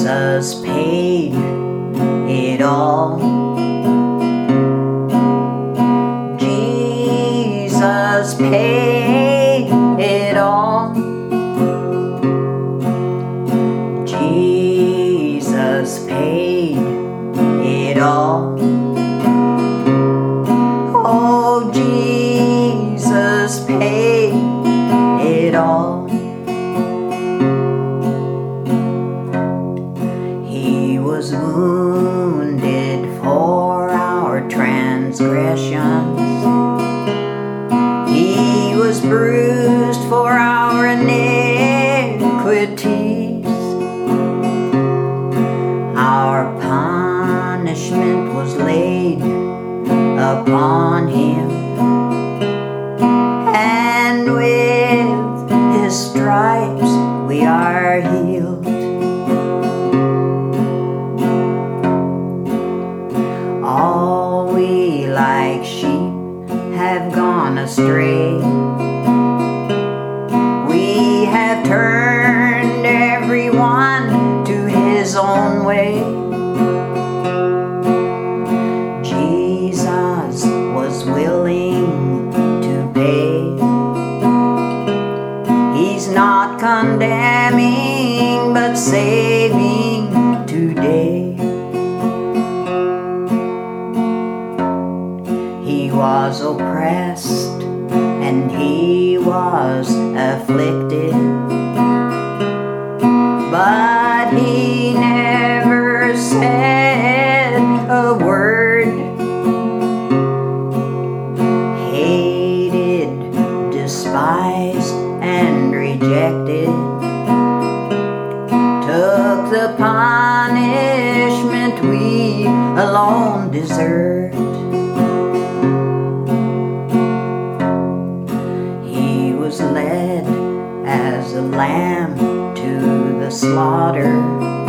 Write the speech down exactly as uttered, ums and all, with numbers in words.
Jesus paid it all. Jesus paid it all. Jesus paid it all. Oh, Jesus paid it all. He was wounded for our transgressions. He was bruised for our iniquities. Our punishment was laid upon him, and with his stripes we are healed. All we like sheep have gone astray. We have turned everyone to his own way. Jesus was willing to pay. He's not condemning but saving today. He was oppressed and he was afflicted, but he never said a word. Hated, despised, and rejected, took the punishment we alone deserved. He was led as a lamb to the slaughter.